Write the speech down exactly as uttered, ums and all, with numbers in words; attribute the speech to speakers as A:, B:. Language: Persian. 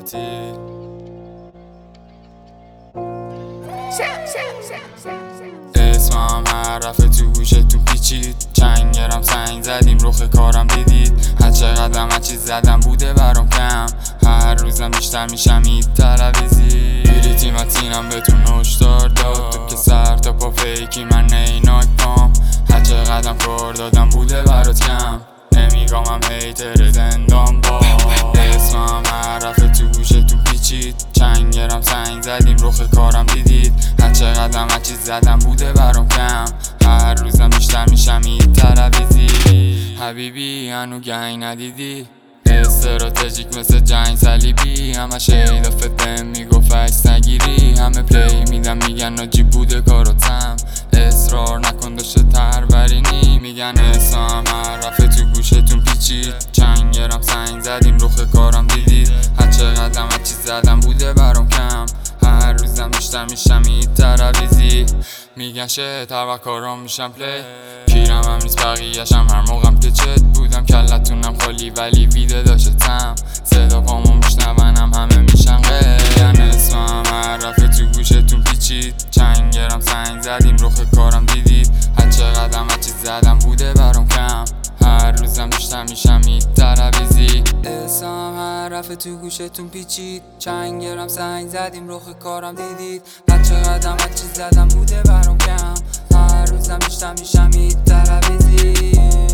A: تعطیل. اسمم حرفه تو گوشتون پیچید، چنگرم سنگ زدیم رخ کارم دیدید. هر چقدرم هر چیز زدم بوده برام کم، هر روزم بیشتر میشم این تلویزی. بیریتی متینم بهتون هشدار داد، تو که سر تا پا فیکی من نیناک پام. هر چقدرم کار دادم بوده برات کم، نمیگامم هیتر زندان با. اسمم حرفه تو گوشتون پیچید، چنگرم سنگ زدیم رخ کارم دیدید. هر چقدرم هر چیز زدم بوده برام کم، هر روزم بیشتر میشم این تلویزی. حبیبی هنو گنگ ندیدی، استراتژیک مثل جنگ صلیبی. همه شیدافت بهم میگفت عکس نگیری، همه پلی میدم میگن آجی بوده کاراتم. اصرار نکن داشته ترورینی، میگن اسمم حرفه تو گوشتون پیچید، چنگرم سنگ زدیم رخ کارم دیدید. هر چقدرم هر چیز زدم بوده برام کم، هر روزم بیشتر میشم این تلویزی. میگن شه هر کارام میشم پلی، پیرم هم نیست بقیه‌شم هر موقعم که چت بودم. کلتونم خالی ولی ویده داشتم، صدا پامو میشنونم همه میشن غیر. اسمم حرفه تو گوشتون پیچید، چنگرم سنگ زدیم رخ کارم دیدید. هر چقدرم هر چیز زدم بوده برام کم، هر روزم بیشتر میشم این تلویزی. اسمم حرفه تو گوشتون پیچید، چنگرم سنگ زدیم رخ کارم دیدید. هر چقدرم هر چیز زدم بوده برام کم، هر روزم بیشتر میشم این تلویزی.